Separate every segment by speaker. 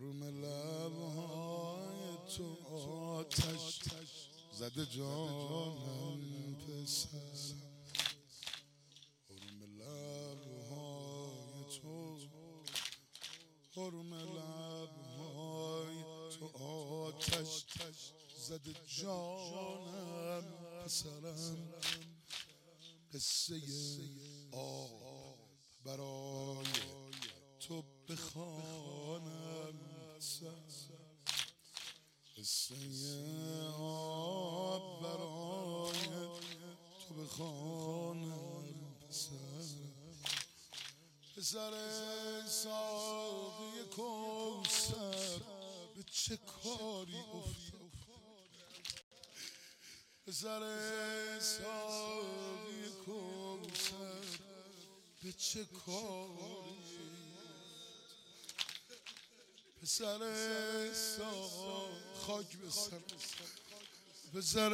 Speaker 1: حرم لبهای تو آتش زده جانم پسرم. حرم لبهای تو، حرم لبهای تو آتش زده جانم پسرم. قصه آب برای تو بخوانم پسرم. قصه آب برای تو بخوانم پسرم. پسر ساقی کوثر به چه کاری افتاد؟ پسر ساقی کوثر به چه کاری؟ پسر خاک به سر، پسر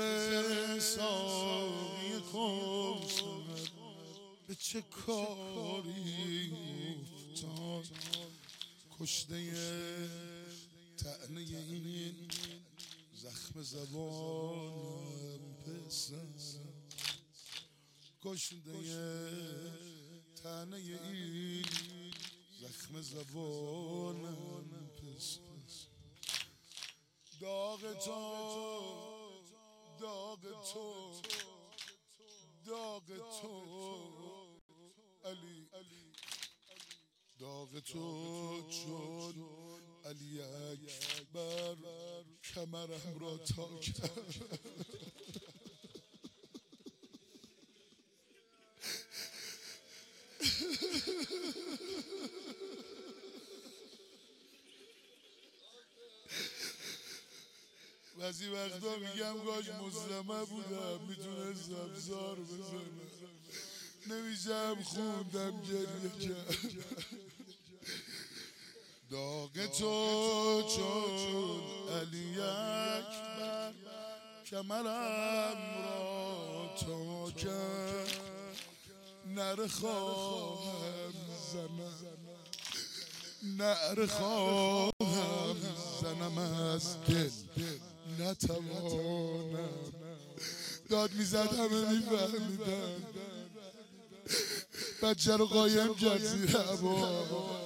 Speaker 1: ساقی کوثر به چه کاری افتاد؟ کشته طعنه این زخم زبانم پسرم. کشته طعنه این زخم زبانم پسرم. داغ تو، داغ تو، داغ تو علی، داغ تو چون علی اکبر کمرم را تا کرد. بعضی وقتا میگم کاش مسلمه بودم میتونستم زار بزنم، نمیشم خوندم گریه کرد. داغ تو چون علی اکبر کمرم را تا کرد. نره خواهم زنم، نره خواهم زنم از دل نتوانم. داد میزد همه میفهمیدن، بچه رو قایم کرد زیر هوا.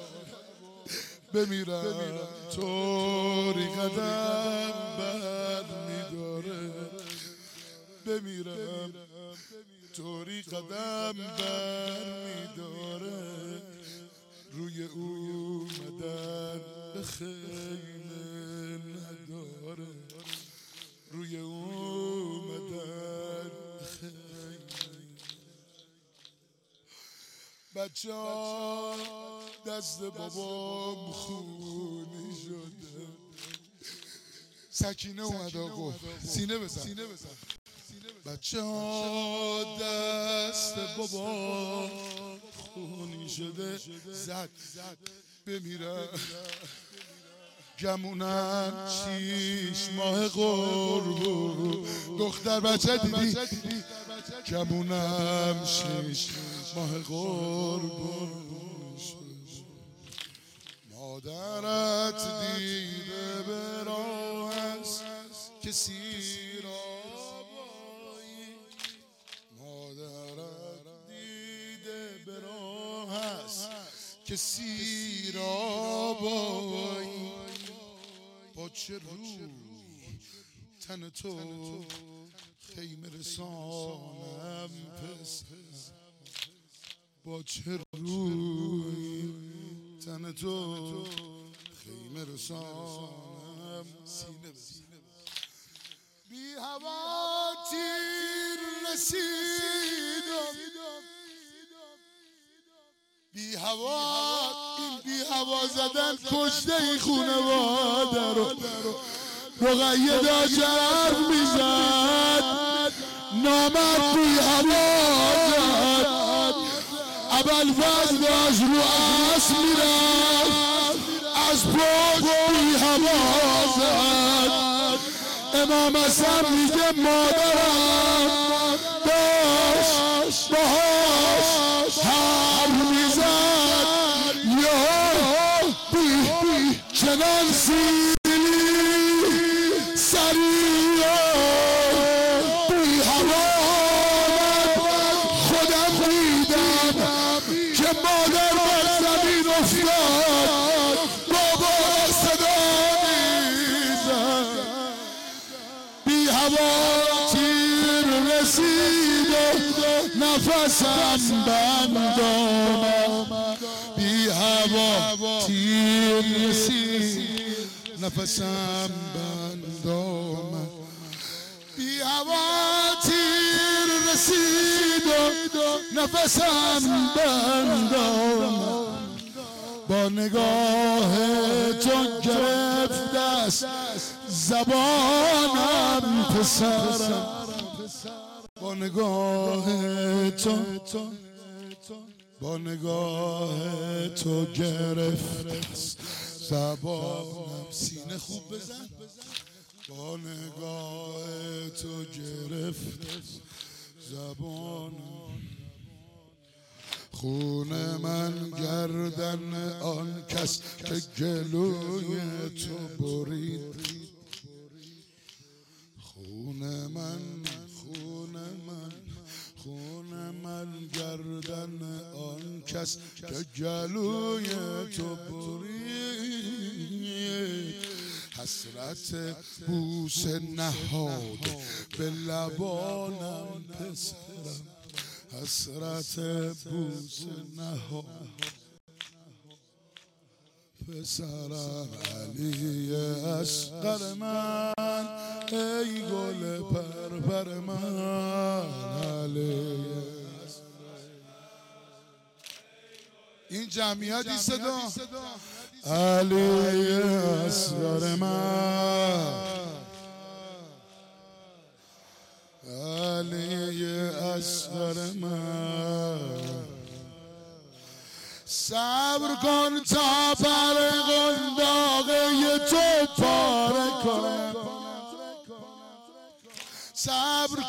Speaker 1: بمیرم طوری قدم بر میداره، بمیرم طوری قدم بر میداره. روی اومدن به خیمه نداره، روی اومدن به خیمه. بچه ها دست بابام خونی شده. سکینه اومد آقا، سینه بزن. بچه ها دست بابا خونی شده. زد بمیرم گمونم 6 ماه قربون. دختر بچه دیدی؟ گمونم 6 ماه قربون. مادرت دیده به راه است کسی را، مادرت دیده به راه است کسی را بایی. با چه روی تن تو خیمه رسانم پسر؟ با چه روی تن تو خیمه رسانم؟ سینه بی هوا تیر رسیدم، بی هوا، این بی هوا زدن کشته این خونواده رو. رقیه داشت حرف میزد، نامرد بی هوا زد. ابوالفضل داشت رو اسب میرفت، از پشت بی هوا زد. امام حسن میگه مادرم داشت باهاش حرف میزد، یا بی چنان سیلی سریع بی هوا خودم دیدم که مادر بر زمین افتاد بابا صدا میزد بی هوا تیر رسید نفسم بند آمد بی هوا تیر رسید نفسم بند آمد بی هوا تیر رسید نفسم بند آمد با نگاه تو گرفت دست زبانم پسرم با نگاه تو گرفت زبانم سینه خوب بزن با نگاه تو گرفت زبانم خون من گردن آن کس که گلوی تو برید خون من گردن آن کس که گلوی تو برید حسرت بوسه نهاد به لبانم پسرم حسرت بوسه نهاد پسرم علی اصغر من ای گل پرپر من علی این جمعیت این صدا علی اصغر من علی اصغر من صبر کن تا پر قنداقه تو پاره کنم صبر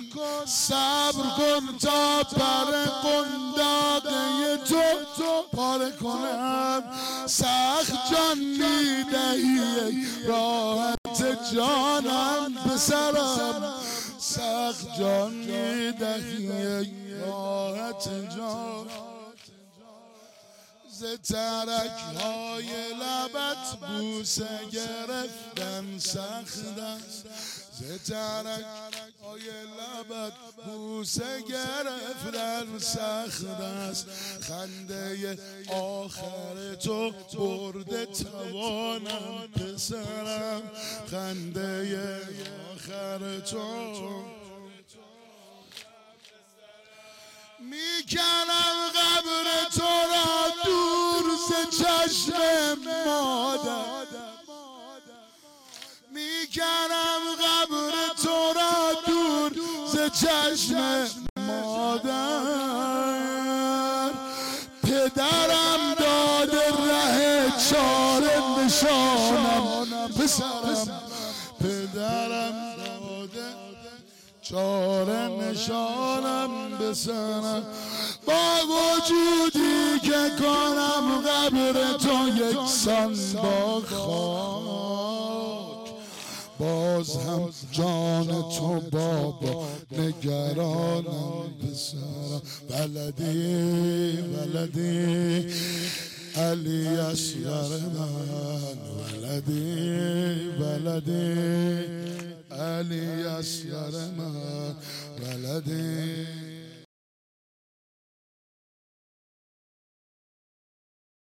Speaker 1: کن تا پر قنداقه تو پاره کنم سخت جان میدهی راحت جانم پسرم سخت جان میدهی راحت جان ز ترک‌های لبت بوسه گرفتن سخت است ز ترک‌های لبت بوسه گرفتن سخت است خنده آخر تو برده توانم پسرم خنده آخر تو میکنم قبر تو را دور ز چشم مادر میکنم قبر تو را دور ز چشم مادر پدرم داده ره چاره نشانم پسرم پدرم داده چاره نشانم بسنم با وجودی که کنم قبر تو یکسان با خاک باز هم جان تو بابا نگرانم بسرم ولدی علی اصغر من ولدی علی اصغر من